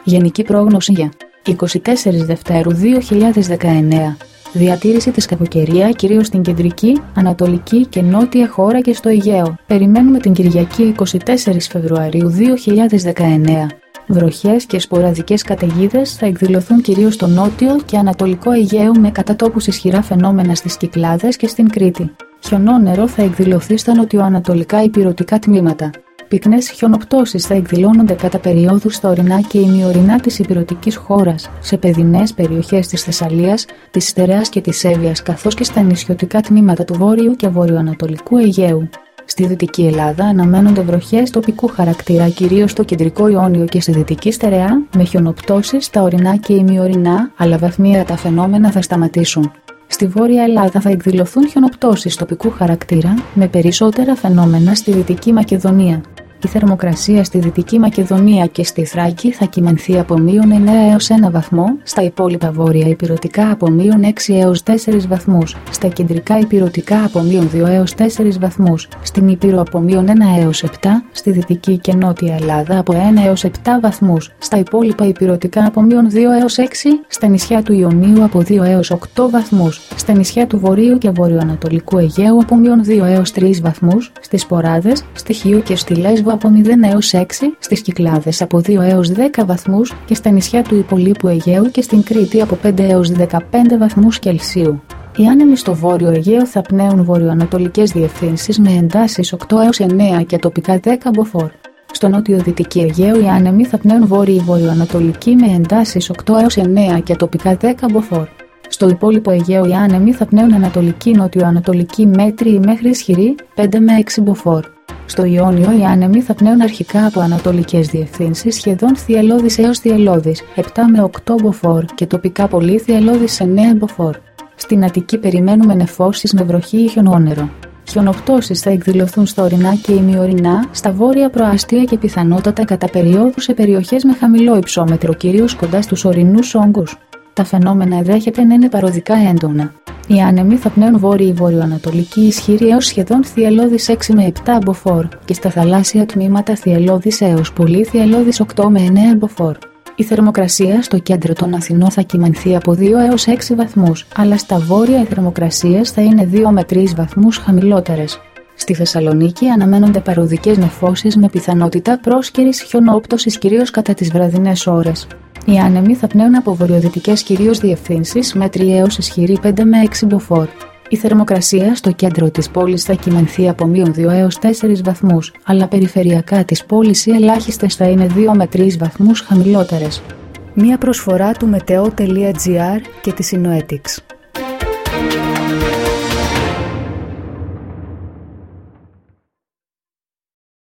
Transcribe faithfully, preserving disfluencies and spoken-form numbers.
Γενική πρόγνωση για είκοσι τέσσερις Δευτέρου δύο χιλιάδες δεκαεννέα. Διατήρηση της κακοκαιρία κυρίως στην κεντρική, ανατολική και νότια χώρα και στο Αιγαίο. Περιμένουμε την Κυριακή είκοσι τέσσερις Φεβρουαρίου δύο χιλιάδες δεκαεννέα. Βροχές και σποραδικές καταιγίδες θα εκδηλωθούν κυρίως στο νότιο και ανατολικό Αιγαίο με κατά τόπους ισχυρά φαινόμενα στις Κυκλάδες και στην Κρήτη. Χιονόνερο θα εκδηλωθεί στα νοτιοανατολικά ηπειρωτικά τμήματα. Πυκνές χιονοπτώσεις θα εκδηλώνονται κατά περιόδους στα ορεινά και ημιορεινά της ηπειρωτικής χώρας, σε παιδινές περιοχές της Θεσσαλίας, της Στερεάς και της Εύβοιας, καθώς και στα νησιωτικά τμήματα του βόρειου και βορειοανατολικού Αιγαίου. Στη Δυτική Ελλάδα αναμένονται βροχές τοπικού χαρακτήρα, κυρίως στο κεντρικό Ιόνιο και στη Δυτική Στερεά, με χιονοπτώσεις στα ορεινά και ημιορεινά, αλλά βαθμία τα φαινόμενα θα σταματήσουν. Στη Βόρεια Ελλάδα θα εκδηλωθούν χιονοπτώσεις τοπικού χαρακτήρα, με περισσότερα φαινόμενα στη Δυτική Μακεδονία. Η θερμοκρασία στη Δυτική Μακεδονία και στη Θράκη θα κυμανθεί από μείον εννέα έως ένα βαθμό, στα υπόλοιπα βόρεια ηπειρωτικά από μείον έξι έως τέσσερις βαθμούς, στα κεντρικά ηπειρωτικά από μείον δύο έως τέσσερις βαθμούς, στην Ήπειρο από μείον ένα έως επτά, στη Δυτική και Νότια Ελλάδα από ένα έως επτά βαθμούς, στα υπόλοιπα ηπειρωτικά από μείον δύο έως έξι, στα νησιά του Ιωνίου από δύο έως οκτώ βαθμούς, στα νησιά του Βορείου και Βορειοανατολικού Αιγαίου από μείον δύο έως τρεις βαθμούς, στις Ποράδες, στη Χίο και στη Λέσβο από μηδέν έως έξι, στις Κυκλάδες από δύο έως δέκα βαθμούς και στα νησιά του υπολείπου Αιγαίου και στην Κρήτη από πέντε έως δεκαπέντε βαθμούς Κελσίου. Οι άνεμοι στο βόρειο Αιγαίο θα πνέουν βορειοανατολικές διευθύνσεις με εντάσεις οκτώ έως εννέα και τοπικά δέκα μποφόρ. Στο νότιο-δυτική Αιγαίο οι άνεμοι θα πνέουν βόρειο-βορειοανατολική με εντάσεις οκτώ έως εννέα και τοπικά δέκα μποφόρ. Στο υπόλοιπο Αιγαίο οι άνεμοι θα πνέουν ανατολική-νοτιοανατολική μέτριη μέχρι ισχυρή πέντε με έξι μποφόρ. Στο Ιόνιο οι άνεμοι θα πνέουν αρχικά από ανατολικές διευθύνσεις σχεδόν θυελλώδεις έως θυελλώδεις επτά με οκτώ μποφόρ και τοπικά πολύ θυελλώδεις εννέα μποφόρ. Στην Αττική περιμένουμε νεφώσεις με βροχή ή χιονόνερο. Χιονοπτώσεις θα εκδηλωθούν στα ορεινά και ημιορεινά, στα βόρεια προαστία και πιθανότατα κατά περιόδους σε περιοχές με χαμηλό υψόμετρο, κυρίως κοντά στους ορεινούς όγκους. Τα φαινόμενα ενδέχεται να είναι παροδικά έντονα. Οι άνεμοι θα πνέουν βόρειοι βορειοανατολική ισχυρή έως σχεδόν θυελλώδεις έξι με επτά μποφόρ και στα θαλάσσια τμήματα θυελλώδεις έως πολύ θυελλώδεις οκτώ με εννέα μποφόρ. Η θερμοκρασία στο κέντρο των Αθηνών θα κυμανθεί από δύο έως έξι βαθμούς, αλλά στα βόρεια οι θερμοκρασίες θα είναι δύο με τρεις βαθμούς χαμηλότερες. Στη Θεσσαλονίκη αναμένονται παροδικές νεφώσεις με πιθανότητα πρόσκαιρης χιονόπτωσης κυρίως κατά τις βραδινές ώρες. Οι άνεμοι θα πνέουν από βορειοδυτικές κυρίως διευθύνσεις μέτρη έως ισχυρή πέντε με έξι μποφόρ. Η θερμοκρασία στο κέντρο της πόλης θα κυμανθεί από μείον δύο έως τέσσερις βαθμούς, αλλά περιφερειακά της πόλης οι ελάχιστες θα είναι δύο με τρεις βαθμούς χαμηλότερες. Μία προσφορά του μετεό τελεία τζι άρ και της Synoetics.